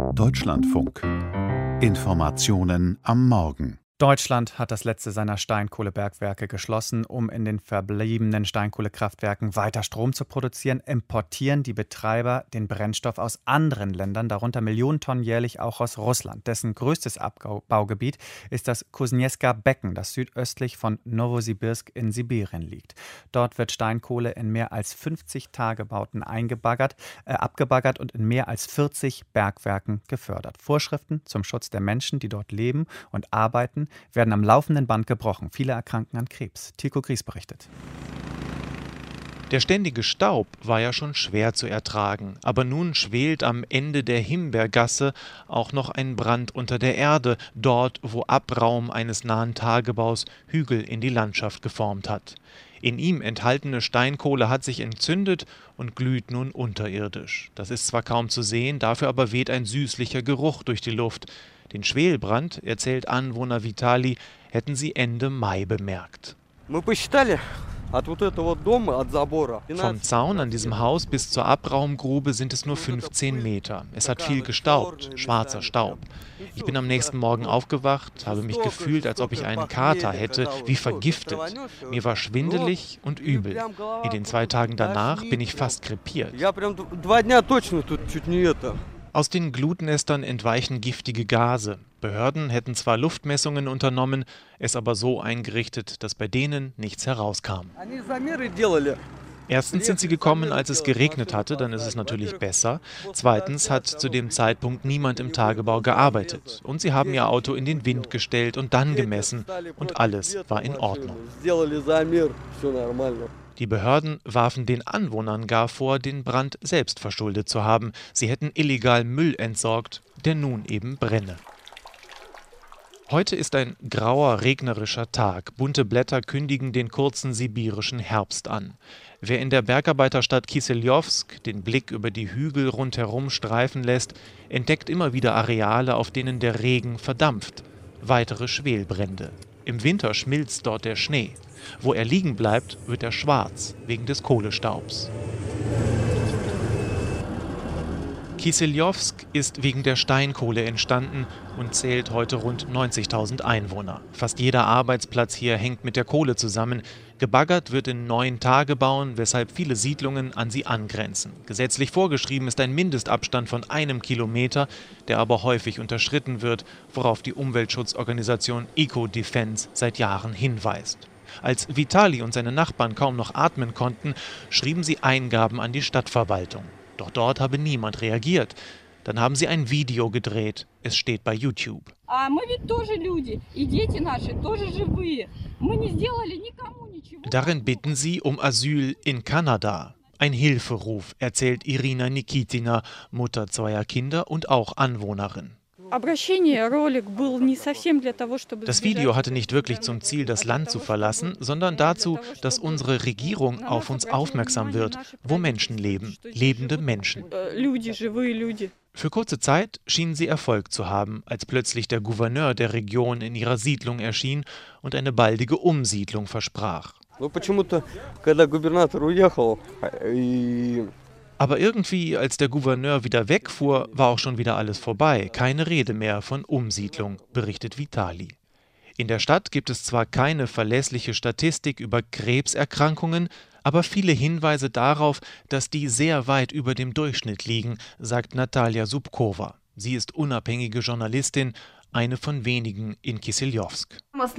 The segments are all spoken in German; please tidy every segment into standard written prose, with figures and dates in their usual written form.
Deutschlandfunk. Informationen am Morgen. Deutschland hat das letzte seiner Steinkohlebergwerke geschlossen, um in den verbliebenen Steinkohlekraftwerken weiter Strom zu produzieren. Importieren die Betreiber den Brennstoff aus anderen Ländern, darunter Millionen Tonnen jährlich auch aus Russland. Dessen größtes Abbaugebiet ist das Kusnezka-Becken, das südöstlich von Nowosibirsk in Sibirien liegt. Dort wird Steinkohle in mehr als 50 Tagebauten abgebaggert und in mehr als 40 Bergwerken gefördert. Vorschriften zum Schutz der Menschen, die dort leben und arbeiten, werden am laufenden Band gebrochen. Viele erkranken an Krebs. Tilko Gries berichtet. Der ständige Staub war ja schon schwer zu ertragen. Aber nun schwelt am Ende der Himbeergasse auch noch ein Brand unter der Erde, dort, wo Abraum eines nahen Tagebaus Hügel in die Landschaft geformt hat. In ihm enthaltene Steinkohle hat sich entzündet und glüht nun unterirdisch. Das ist zwar kaum zu sehen, dafür aber weht ein süßlicher Geruch durch die Luft. Den Schwelbrand, erzählt Anwohner Vitali, hätten sie Ende Mai bemerkt. Vom Zaun an diesem Haus bis zur Abraumgrube sind es nur 15 Meter. Es hat viel gestaubt, schwarzer Staub. Ich bin am nächsten Morgen aufgewacht, habe mich gefühlt, als ob ich einen Kater hätte, wie vergiftet. Mir war schwindelig und übel. In den 2 Tagen danach bin ich fast krepiert. Aus den Glutnestern entweichen giftige Gase. Behörden hätten zwar Luftmessungen unternommen, es aber so eingerichtet, dass bei denen nichts herauskam. Erstens sind sie gekommen, als es geregnet hatte, dann ist es natürlich besser. Zweitens hat zu dem Zeitpunkt niemand im Tagebau gearbeitet. Und sie haben ihr Auto in den Wind gestellt und dann gemessen. Und alles war in Ordnung. Die Behörden warfen den Anwohnern gar vor, den Brand selbst verschuldet zu haben. Sie hätten illegal Müll entsorgt, der nun eben brenne. Heute ist ein grauer, regnerischer Tag. Bunte Blätter kündigen den kurzen sibirischen Herbst an. Wer in der Bergarbeiterstadt Kiselyowsk den Blick über die Hügel rundherum streifen lässt, entdeckt immer wieder Areale, auf denen der Regen verdampft. Weitere Schwelbrände. Im Winter schmilzt dort der Schnee. Wo er liegen bleibt, wird er schwarz, wegen des Kohlestaubs. Kiselyowsk ist wegen der Steinkohle entstanden und zählt heute rund 90.000 Einwohner. Fast jeder Arbeitsplatz hier hängt mit der Kohle zusammen. Gebaggert wird in 9 Tagebauen, weshalb viele Siedlungen an sie angrenzen. Gesetzlich vorgeschrieben ist ein Mindestabstand von 1 Kilometer, der aber häufig unterschritten wird, worauf die Umweltschutzorganisation Eco-Defense seit Jahren hinweist. Als Vitali und seine Nachbarn kaum noch atmen konnten, schrieben sie Eingaben an die Stadtverwaltung. Doch dort habe niemand reagiert. Dann haben sie ein Video gedreht. Es steht bei YouTube. Darin bitten sie um Asyl in Kanada. Ein Hilferuf, erzählt Irina Nikitina, Mutter 2 Kinder und auch Anwohnerin. Das Video hatte nicht wirklich zum Ziel, das Land zu verlassen, sondern dazu, dass unsere Regierung auf uns aufmerksam wird, wo Menschen leben, lebende Menschen. Für kurze Zeit schienen sie Erfolg zu haben, als plötzlich der Gouverneur der Region in ihrer Siedlung erschien und eine baldige Umsiedlung versprach. Aber irgendwie, als der Gouverneur wieder wegfuhr, war auch schon wieder alles vorbei. Keine Rede mehr von Umsiedlung, berichtet Vitali. In der Stadt gibt es zwar keine verlässliche Statistik über Krebserkrankungen, aber viele Hinweise darauf, dass die sehr weit über dem Durchschnitt liegen, sagt Natalia Zubkova. Sie ist unabhängige Journalistin, eine von wenigen in Kiselyowsk.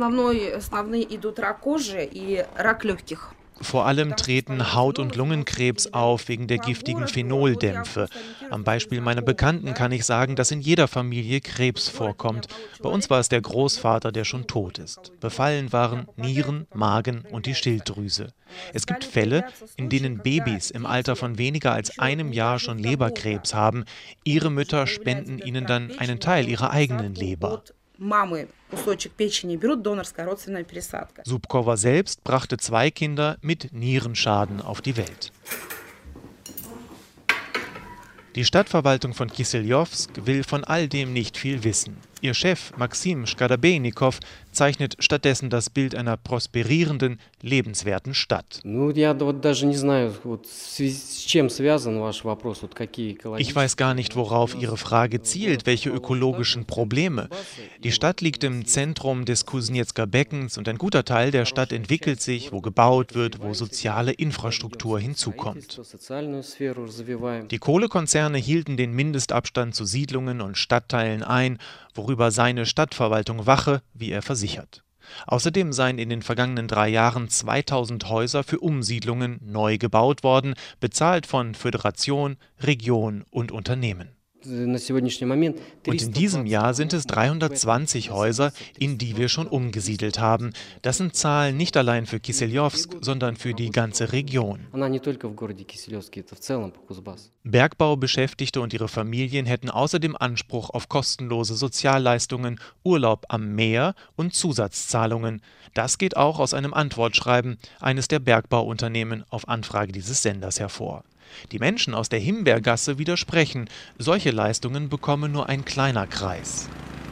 Vor allem treten Haut- und Lungenkrebs auf wegen der giftigen Phenoldämpfe. Am Beispiel meiner Bekannten kann ich sagen, dass in jeder Familie Krebs vorkommt. Bei uns war es der Großvater, der schon tot ist. Befallen waren Nieren, Magen und die Schilddrüse. Es gibt Fälle, in denen Babys im Alter von weniger als 1 Jahr schon Leberkrebs haben. Ihre Mütter spenden ihnen dann einen Teil ihrer eigenen Leber. Zubkova selbst brachte 2 Kinder mit Nierenschaden auf die Welt. Die Stadtverwaltung von Kiselyowsk will von all dem nicht viel wissen. Ihr Chef Maxim Shkadabejnikow zeichnet stattdessen das Bild einer prosperierenden, lebenswerten Stadt. Ich weiß gar nicht, worauf Ihre Frage zielt, welche ökologischen Probleme. Die Stadt liegt im Zentrum des Kusnezker Beckens und ein guter Teil der Stadt entwickelt sich, wo gebaut wird, wo soziale Infrastruktur hinzukommt. Die Kohlekonzerne hielten den Mindestabstand zu Siedlungen und Stadtteilen ein, worüber seine Stadtverwaltung wache, wie er versichert. Außerdem seien in den vergangenen 3 Jahren 2000 Häuser für Umsiedlungen neu gebaut worden, bezahlt von Föderation, Region und Unternehmen. Und in diesem Jahr sind es 320 Häuser, in die wir schon umgesiedelt haben. Das sind Zahlen nicht allein für Kiselyowsk, sondern für die ganze Region. Bergbaubeschäftigte und ihre Familien hätten außerdem Anspruch auf kostenlose Sozialleistungen, Urlaub am Meer und Zusatzzahlungen. Das geht auch aus einem Antwortschreiben eines der Bergbauunternehmen auf Anfrage dieses Senders hervor. Die Menschen aus der Himbeergasse widersprechen, solche Leistungen bekomme nur ein kleiner Kreis.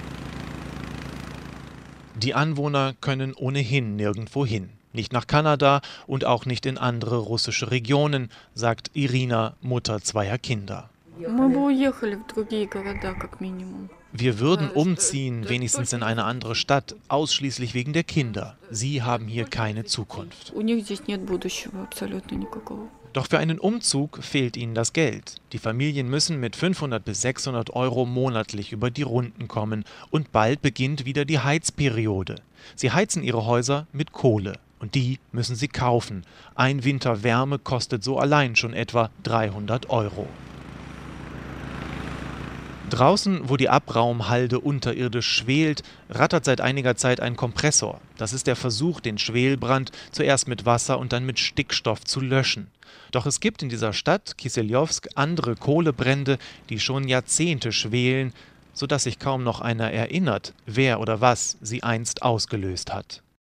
Die Anwohner können ohnehin nirgendwo hin. Nicht nach Kanada und auch nicht in andere russische Regionen, sagt Irina, Mutter 2 Kinder. Wir würden umziehen, wenigstens in eine andere Stadt, ausschließlich wegen der Kinder. Sie haben hier keine Zukunft. Doch für einen Umzug fehlt ihnen das Geld. Die Familien müssen mit 500 bis 600 Euro monatlich über die Runden kommen. Und bald beginnt wieder die Heizperiode. Sie heizen ihre Häuser mit Kohle. Und die müssen sie kaufen. Ein Winter Wärme kostet so allein schon etwa 300 Euro. Draußen, wo die Abraumhalde unterirdisch schwelt, rattert seit einiger Zeit ein Kompressor. Das ist der Versuch, den Schwelbrand zuerst mit Wasser und dann mit Stickstoff zu löschen. Doch es gibt in dieser Stadt, Kiselyowsk, andere Kohlebrände, die schon Jahrzehnte schwelen, sodass sich kaum noch einer erinnert, wer oder was sie einst ausgelöst hat.